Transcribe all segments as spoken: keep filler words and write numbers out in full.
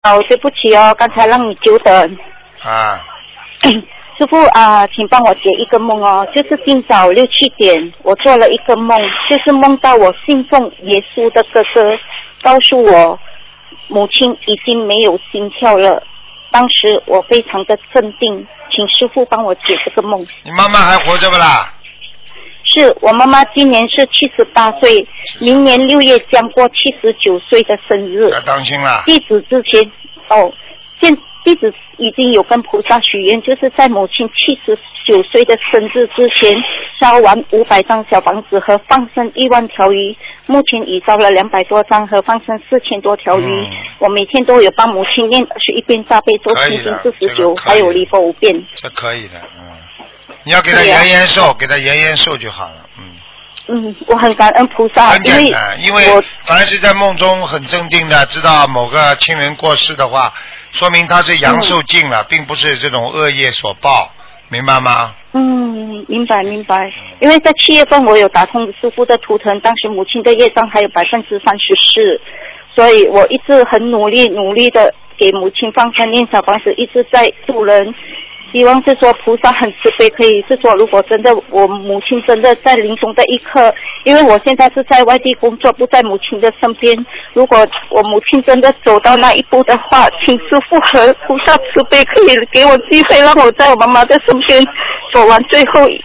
哦，对不起哦，刚才让你久等。 啊。 师傅啊，请帮我解一个梦哦，就是今早六七点，我做了一个梦，就是梦到我信奉耶稣的哥哥告诉我，母亲已经没有心跳了。当时我非常的镇定，请师傅帮我解这个梦。 你妈妈还活着不啦？ 是我妈妈今年是七十八岁，明年六月将过七十九岁的生日。 要当心了。 弟子之前哦，现弟子已经有跟菩萨许愿，就是在母亲七十九岁的生日之前烧完五百张小房子和放生一万条鱼，目前已烧了两百多张和放生四千多条鱼。嗯、我每天都有帮母亲念二十一遍大悲咒，心经四十九，还有礼佛五遍。 这可以的，嗯。你要给他延延寿，给他延延寿就好了，嗯。 嗯，我很感恩菩萨， 很简单，因为凡是在梦中很镇定的知道某个亲人过世的话，说明他是阳寿尽了，嗯、并不是这种恶业所报，明白吗？ 嗯，明白明白。因为在七月份我有打通师父的图腾，当时母亲的业障还有百分之三十四，所以我一直很努力努力的给母亲放生念小房子，一直在助人。希望是说菩萨很慈悲，可以是说如果真的我母亲真的在临终的一刻，因为我现在是在外地工作，不在母亲的身边，如果我母亲真的走到那一步的话，请师父和菩萨慈悲可以给我机会，让我在我妈妈的身边走完最后一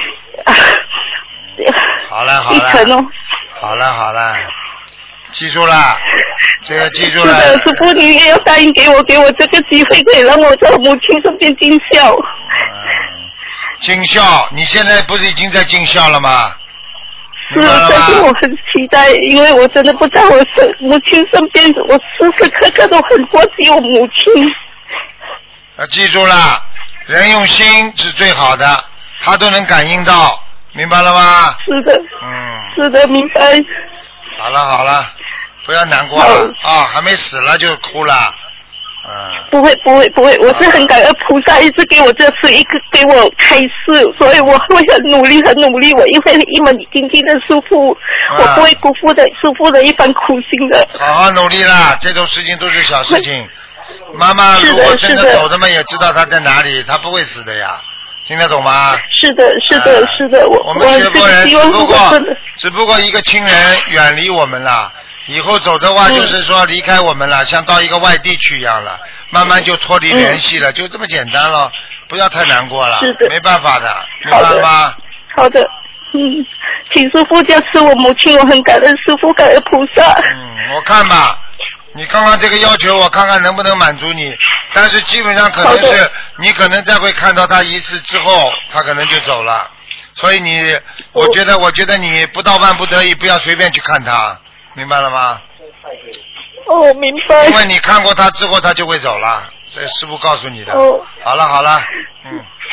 好了好了一程哦。 好了好了，记住了，这个记住了。 是的，师父你也要答应给我，给我这个机会，可以让我在我母亲身边尽孝。 嗯，尽孝，你现在不是已经在尽孝了吗？ 是，但是我很期待，因为我真的不在我身母亲身边，我时时刻刻都很挂记我母亲。 要记住了，人用心是最好的，他都能感应到，明白了吗？ 是的。 嗯。 是的，明白。 好了好了。不要难过了啊！还没死了就哭了，嗯。 不会不会不会，我是很感恩菩萨一直给我这次一个给我开示，所以我会很努力很努力，我一会一门精进的师父，啊、我不会辜负的师父的一番苦心的。 好好努力啦，这种事情都是小事情。妈妈如果真的走的嘛，也知道她在哪里，她不会死的呀。听得懂吗？ 是的，是的，啊、是的，我我们学佛人只不过只不过一个亲人远离我们了。以后走的话，就是说离开我们了，嗯、像到一个外地去一样了，慢慢就脱离联系了，嗯、就这么简单了，不要太难过了， 是的， 没办法的，明白吗？ 好的，嗯，请师父加持我母亲，我很感恩师父，感恩菩萨。 嗯，我看吧，你刚刚这个要求，我看看能不能满足你，但是基本上可能是你可能再会看到他一次之后，他可能就走了，所以你，我觉得，我觉得你不到万不得已，不要随便去看他。明白了吗？ 哦，明白。 因为你看过他之后，他就会走了，这师父告诉你的。 哦。 好了好了，嗯。